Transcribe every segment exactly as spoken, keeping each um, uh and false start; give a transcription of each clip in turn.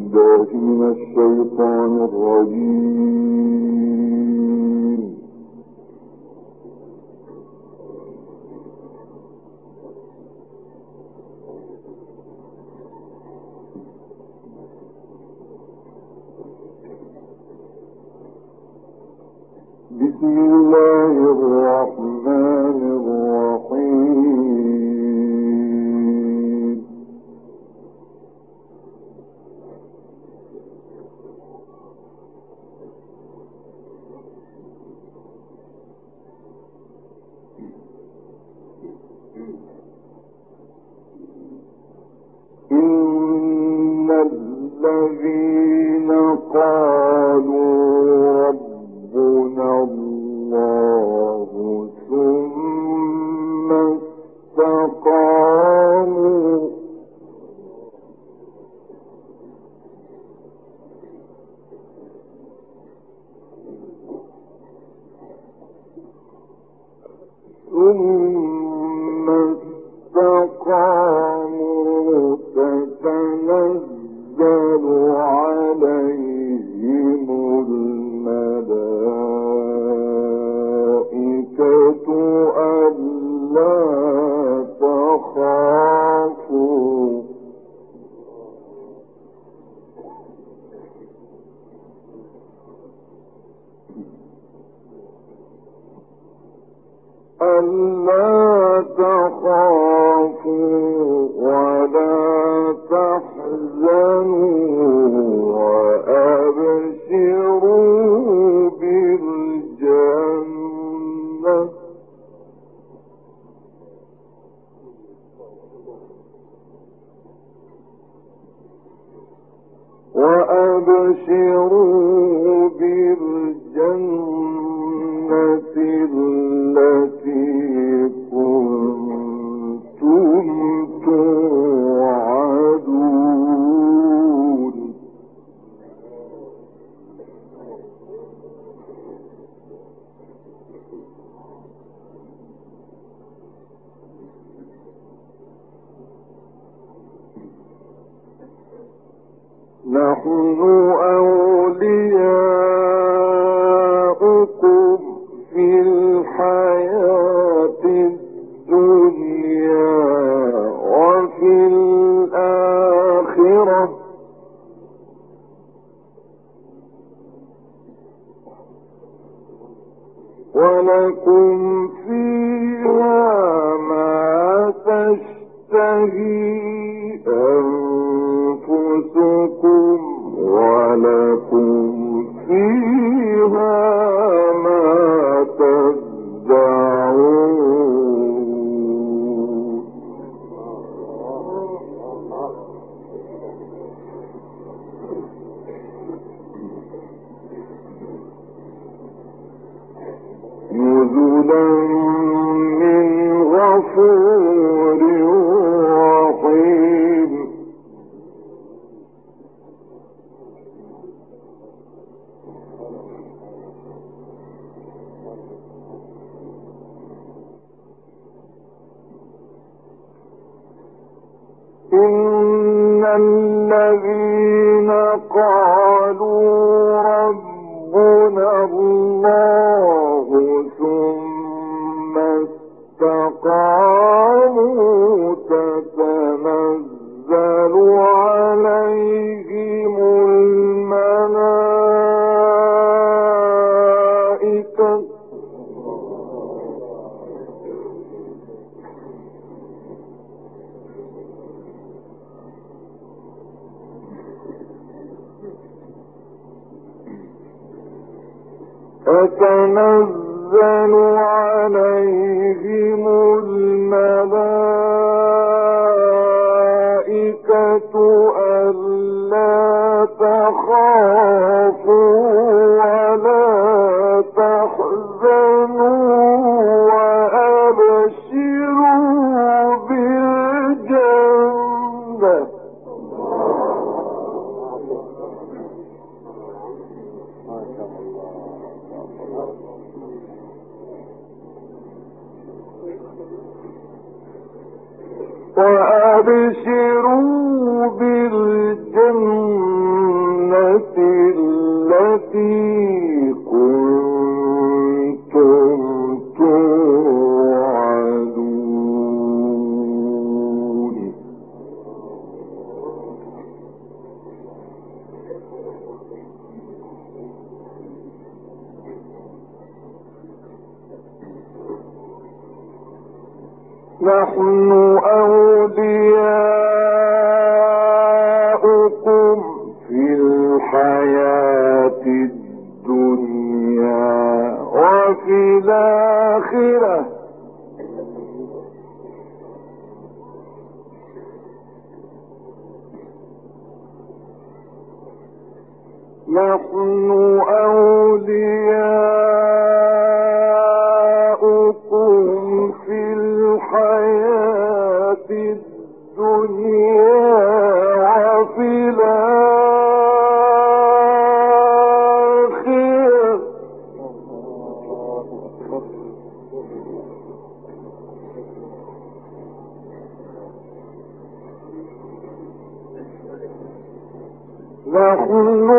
بالله من الشيطان الرجيم. بسم الله الرحمن الرحيم. إن الذين قالوا ربنا الله ثم استقاموا ثم استقاموا تتنزل عليهم الملائكة ألا تخافوا ألا تخافوا ولا تحزنوا وأبشروا بالجنة وأبشروا بالجنة التي كنتم توعدون. نحن أولياؤكم في الحياة الدنيا وفي الآخرة ولكم فيها ما تشتهي أنفسكم ولكم فيها ما تدعون. نزلا من غفور رحيم. إن الذين قالوا ربنا الله ثم استقاموا تتنزل عليهم الملائكة تتنزل عليهم الملائكة ألا تخافوا ولا تحزنوا وأبشروا بالجنة وأبشروا بالجنة التي كنتم توعدون. نحن أولياؤكم في الحياة الدنيا وفي الآخرة نحن أولياؤكم في الحياة الدنيا وفي الآخرة نحن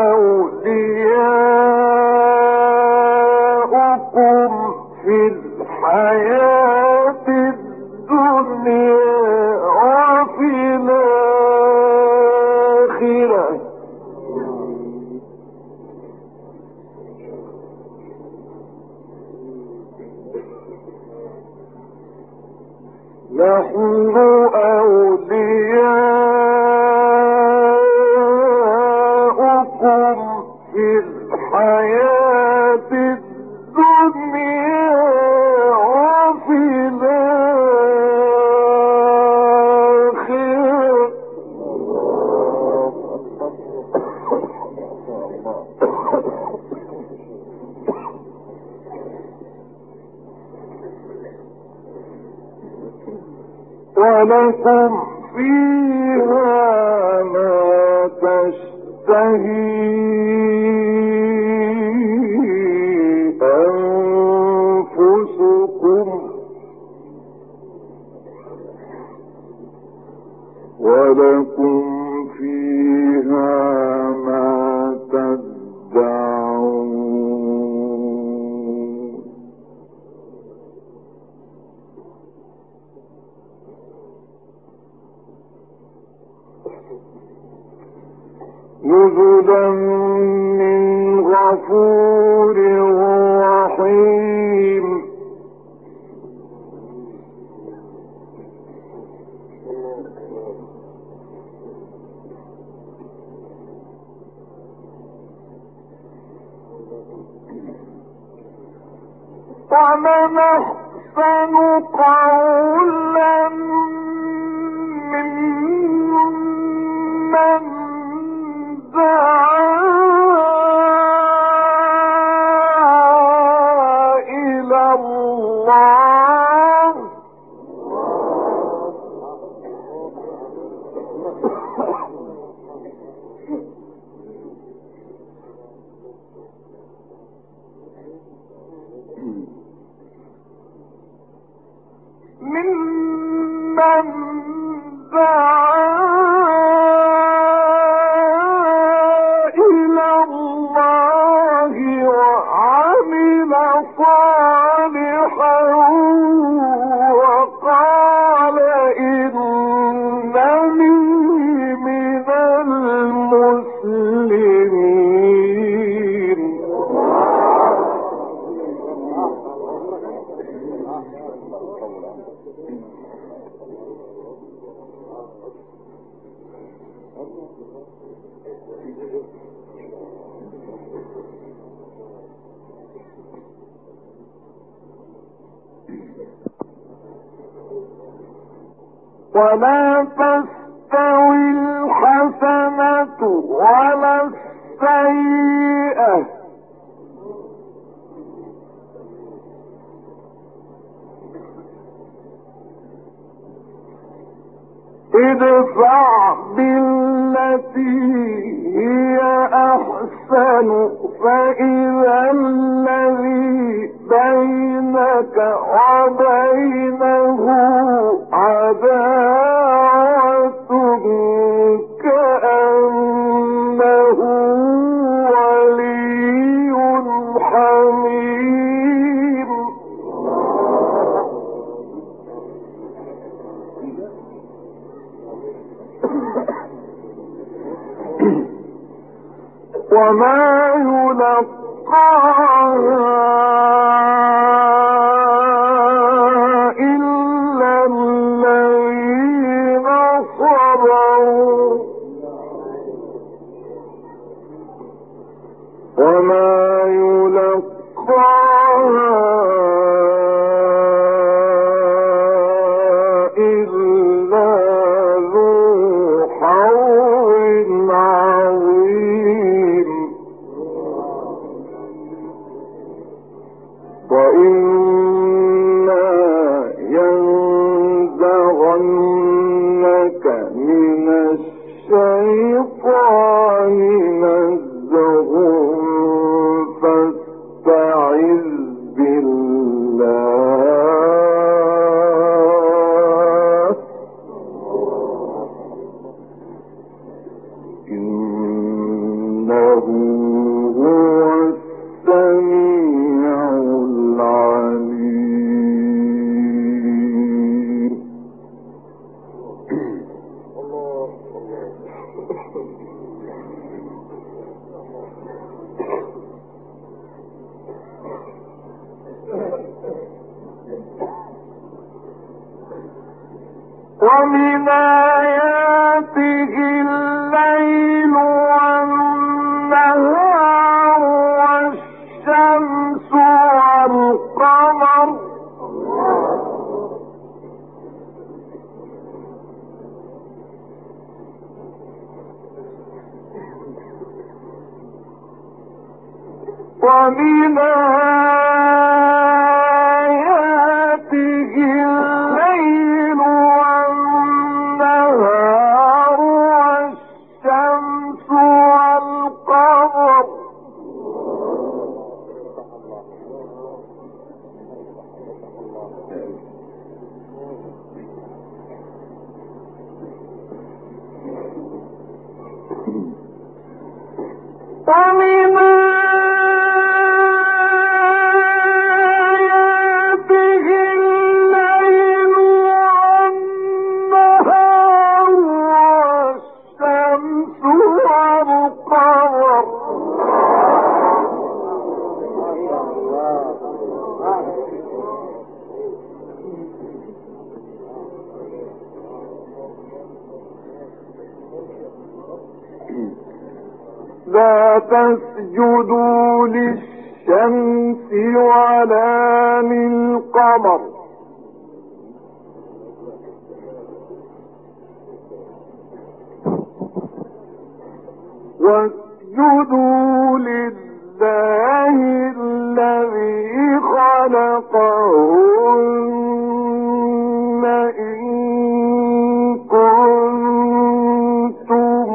أولياؤكم في الحياة الدنيا وفي الآخرة نحن أولياؤكم في الحياة الدنيا وفي الآخرة ولكم فيها ما تشتهي أنفسكم ولكم فيها ما تدعون. نزلا من غفور رحيم. ومن أحسن قولا ممن دعا إلى الله ممن دعا إلى الله وعمل صالحا وقال إنني من المسلمين. ولا تستوي الحسنة ولا السيئة ادفع بالتي هي أحسن فإذا الذي بينك وبينه عداوة كأنه وما يلقاها إلا الذين صبروا وما يلقاها إلا ذو حظ عظيم وإما ينزغنك من الشيطان نزغ فاستعذ بالله إنه هو السميع العليم. ومن آياته الليل والنهار والشمس والقمر ومن آياته الليل والنهار والشمس والقمر ومن لا تسجدوا للشمس ولا للقمر واسجدوا لله الذي خلقهن إن كنتم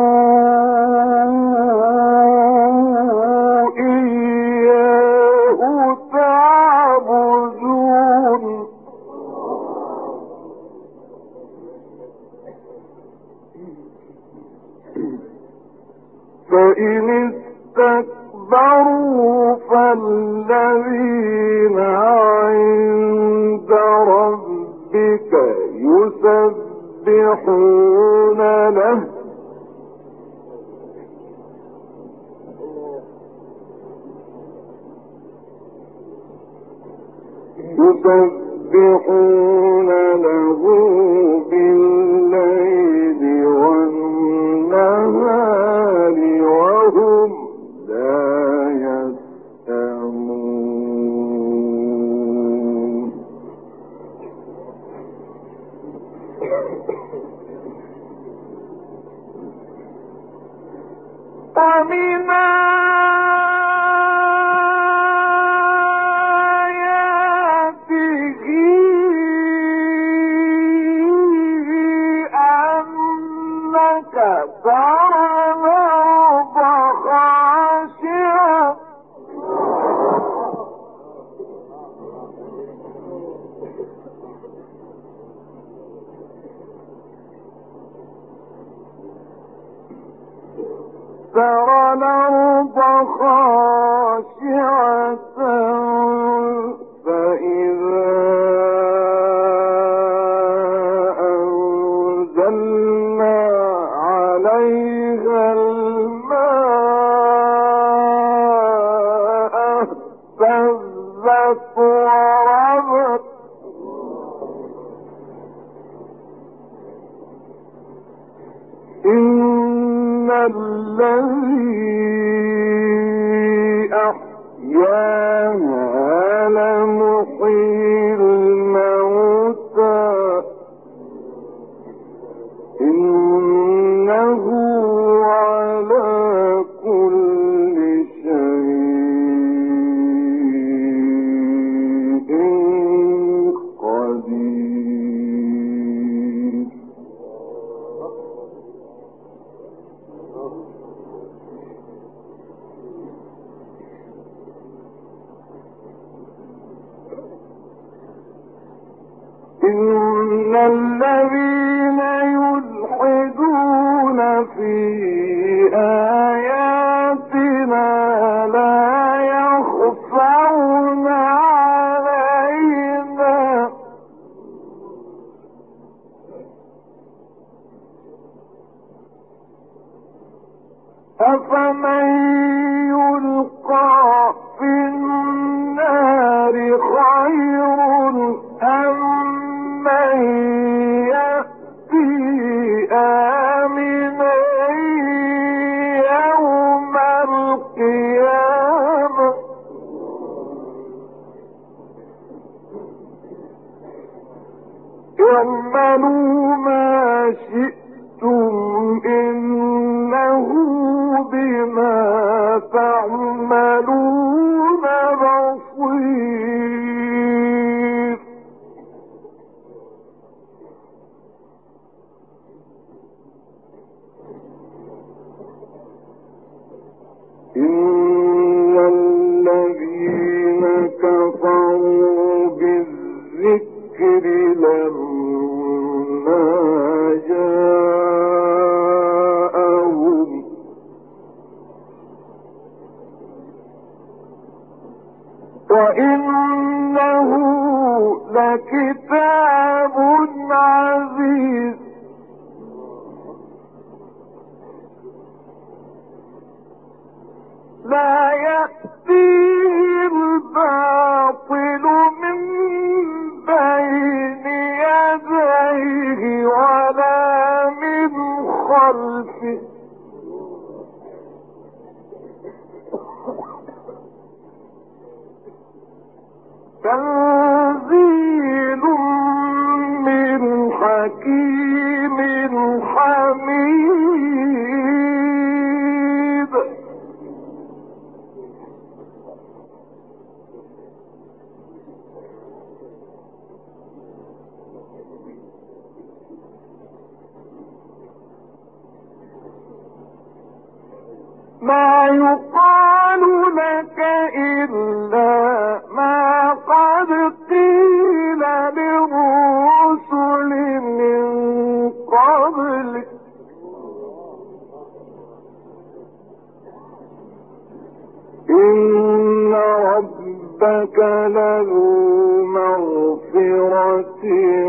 فإن استكبروا فالذين عند ربك يسبحون له يسبحون له بالليل والنهار وهم لا يسأمون. ومن ترى الأرض خاشعة فإذا أنزلنا عليها الذي أحياها لمحيي الموتى إنه على كل شيء قدير. إن الذين يلحدون في آياتنا لا يخفون علينا أفمن يلقى في النار خير أم من يأتي آمنا يوم القيامة اعملوا ما شئتم إنه بما تعملون بصير. إن الذين كفروا بالذكر لما جاءهم وإنه لكتاب عزيز لا يأتيه الباطل من بين يديه ولا من خلفه تنزيل من حكيم حميد. ما يقال لك إلا ما قد قيل للرسل من قبلك إن ربك لذو مغفرة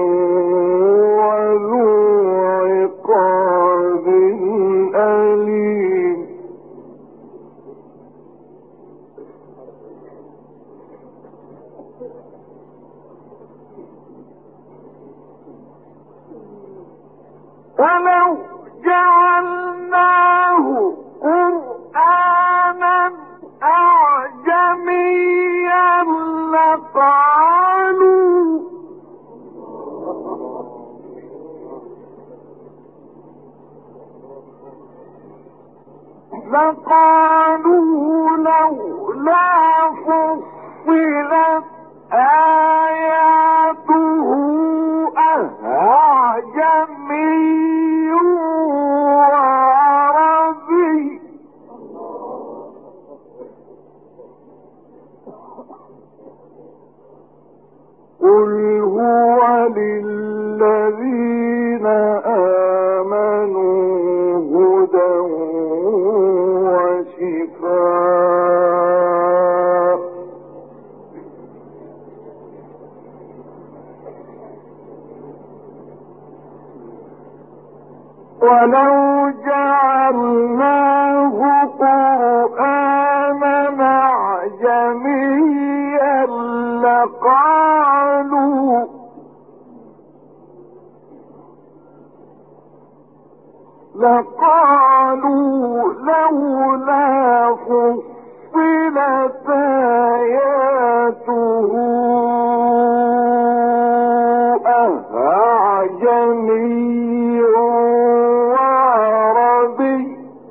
وذو عقاب أليم. ولو جعلناه قرآنا أعجميا لقالوا لقالوا لولا فصلت آياته أعجمي وعربي قل هو للذين آمنوا هدى وشفاء ولو جعلناه قرآنا أعجميا لقالوا لقالوا لقالوا لولا فصلت آياته أعجمي وعربي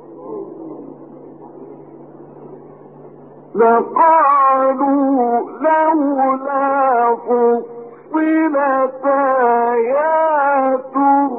لقالوا لولا فصلت آياته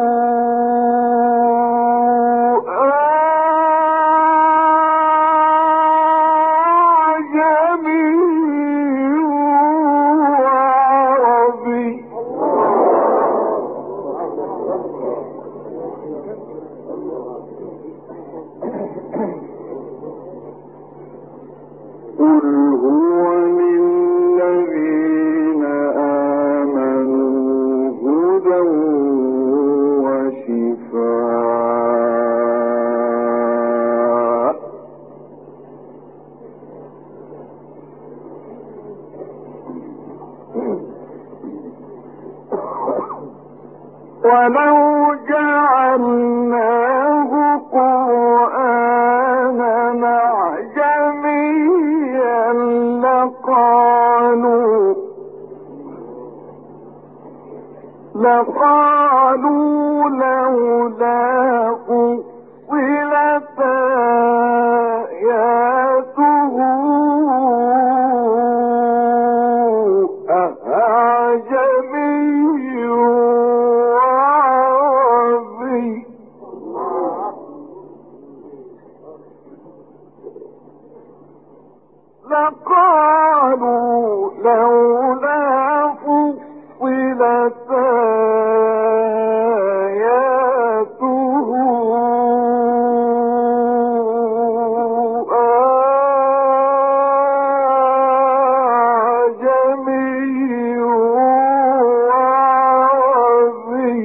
ولو جعلناه قرآنا أعجميا لقالوا لقالوا لولا فصلت آياته أعجمي لقالوا لولا فصلت آياته أعجمي وعربي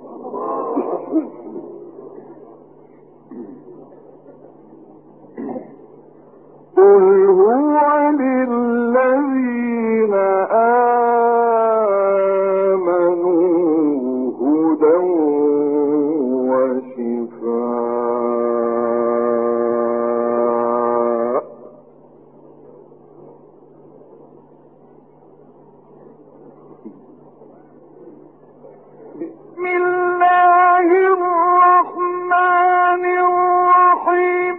قل هو للذين آمنوا هدى وشفاء بسم الله الرحمن الرحيم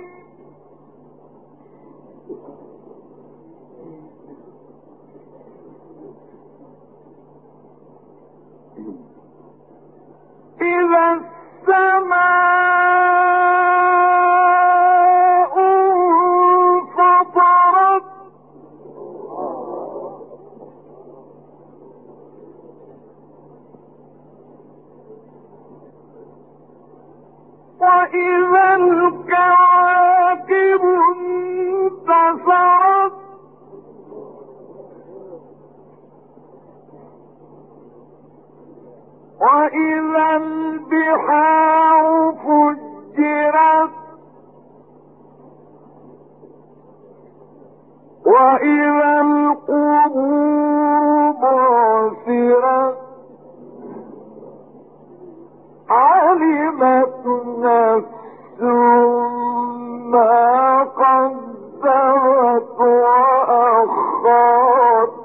إذا السماء انفطرت وإذا الكواكب انتثرت وإذا البحار فجرت وإذا القبور بعثرت علمت نفس ما قدمت وأخرت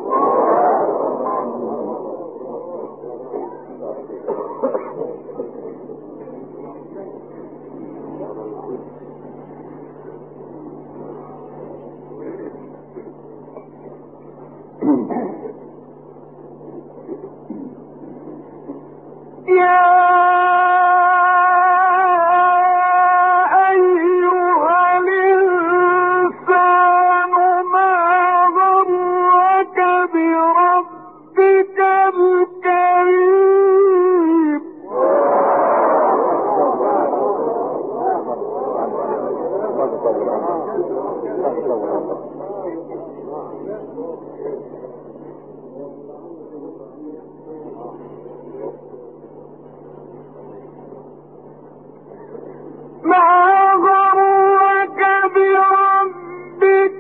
يا أيها الإنسان ما غرك بربك الكريم ما غرك بربك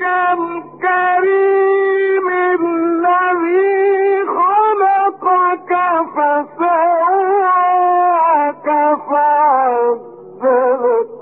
الكريم الذي خلقك فسواك فعدلك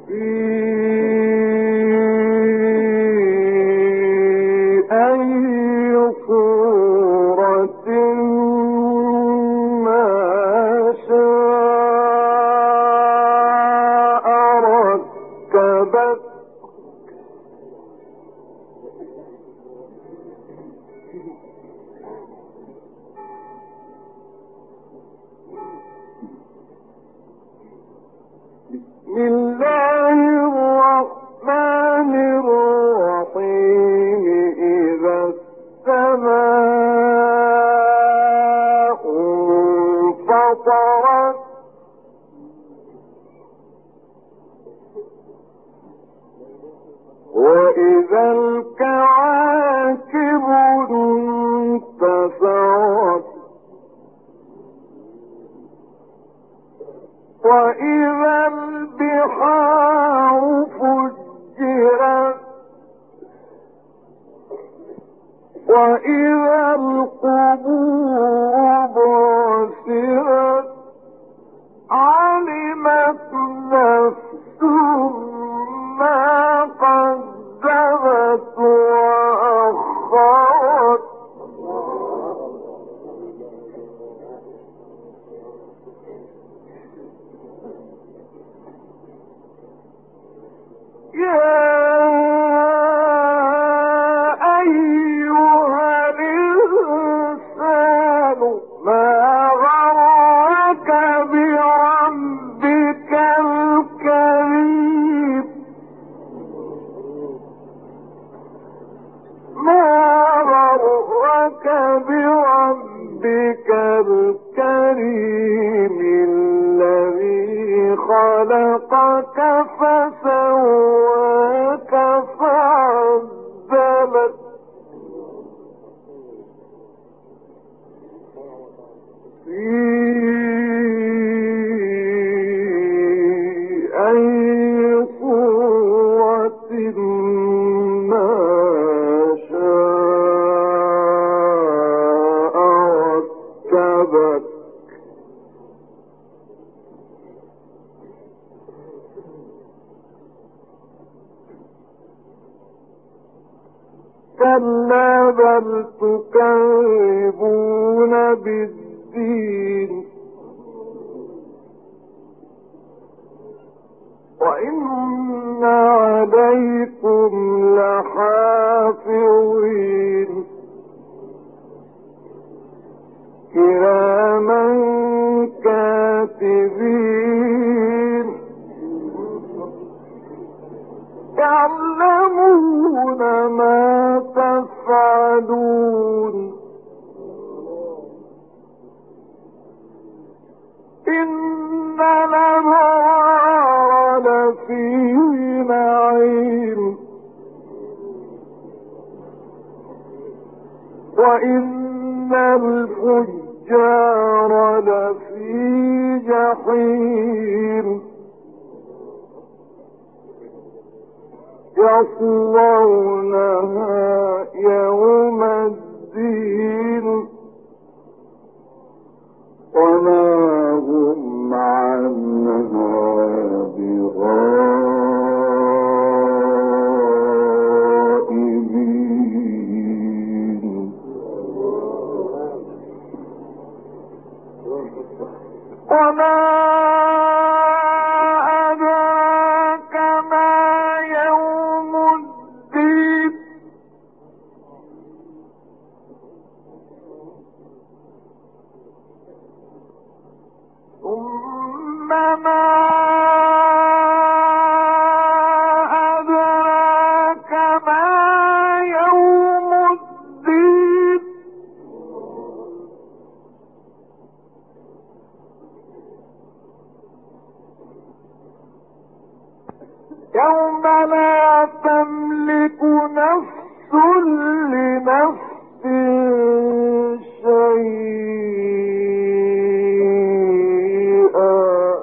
كلا بل تكذبون بالدين وإن عليكم لحافظين كراما كاتبين يعلمون ما تفعلون إن الأبرار لفي نعيم وإن الفجار لفي جحيم يصلونها يوم الدين وما هم عنها بغائبين وما يوم لا تملك نفس لنفس شيئا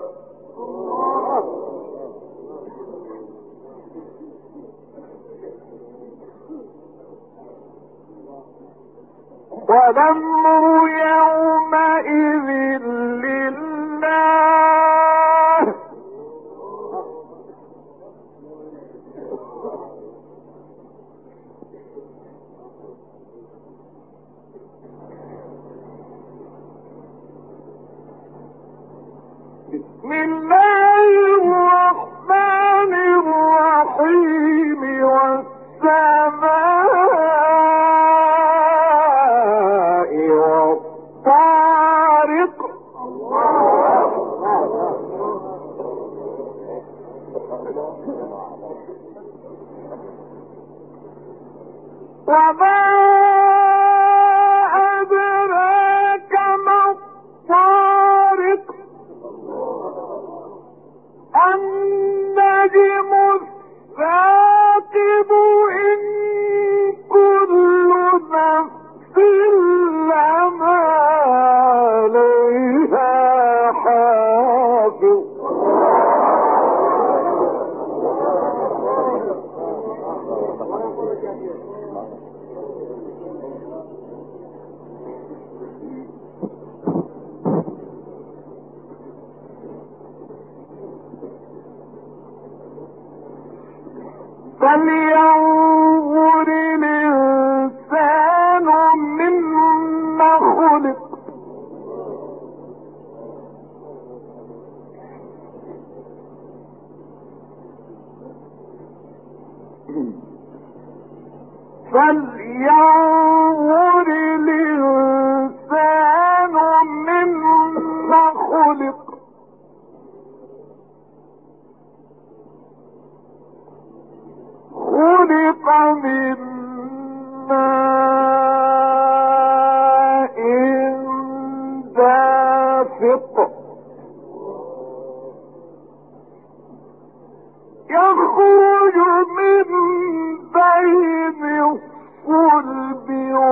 والأمر يومئذ لله وما أدراك ما الطارق النجم الثاقب إن كل نفس لما عليها حافظ فلينظر الإنسان مما خلق فلينظر الإنسان مما خلق خلق من ماء دافق يخرج من بين الصلب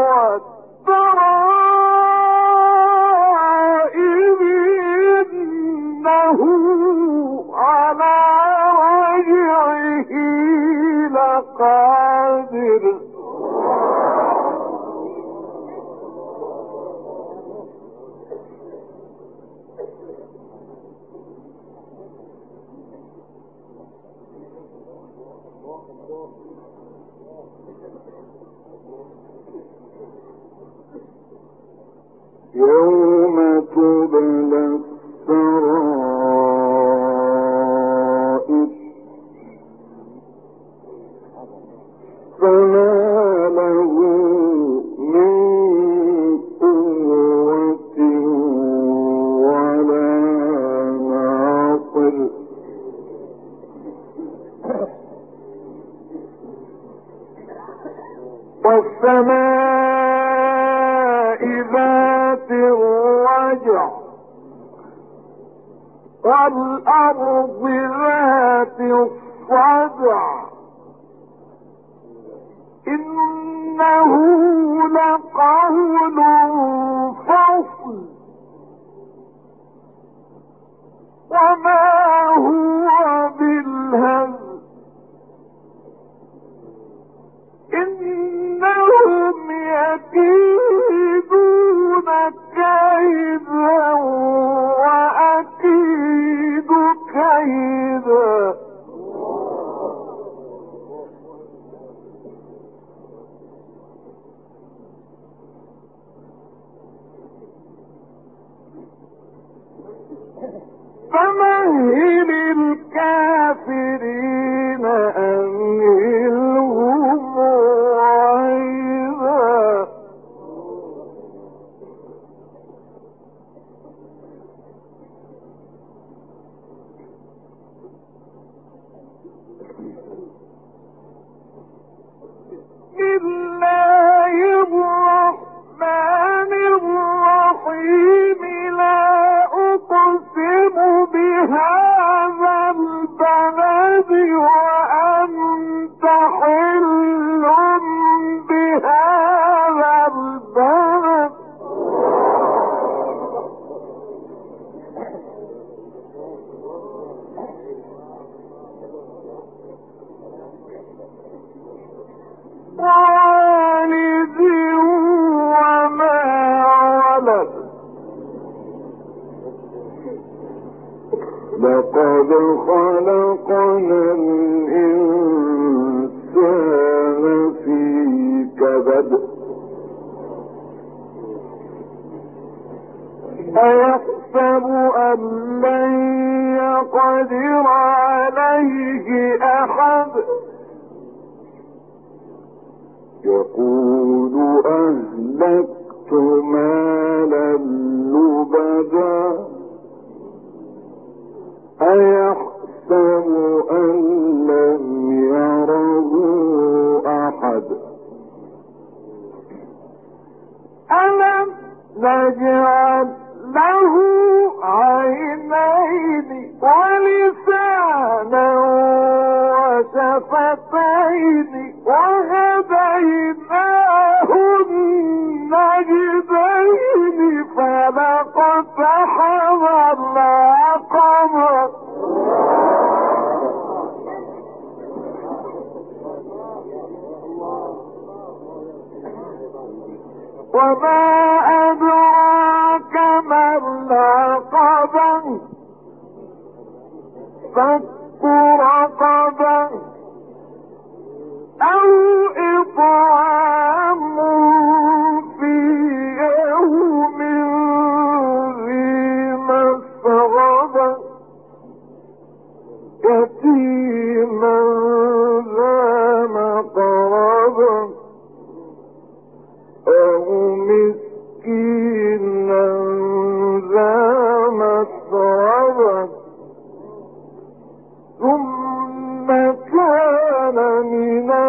والترائب إنه على رجعه لقادر يوم تبلى السرائر فما له من قوة ولا ناصر والسماء ذات الرجع والأرض ذات الصدع إنه لقول فصل وما هو بالهزل إنهم يكيدون كيدا وأكيد كيدا فمهل الكافرين أمهلهم رويدا بسم الله الرحمن الرحيم لا أقسم بهذا البلد وأنت حل بهذا البلد والد وما ولد لقد خلقنا الإنسان في كبد أيحسب أن لن يقدر عليه أحد يقول أهلكت مالا لبدا أيحسب أن نجعل له عينين ولسانا وشفتين وهديناه النجدين فلقتحم العقبة وما أدراك ما العقبة فك رقبة أو إطعام في يوم ذي مسغبة يتيما ذا مقربة أو مسكينا ذا مسربة ثم كان من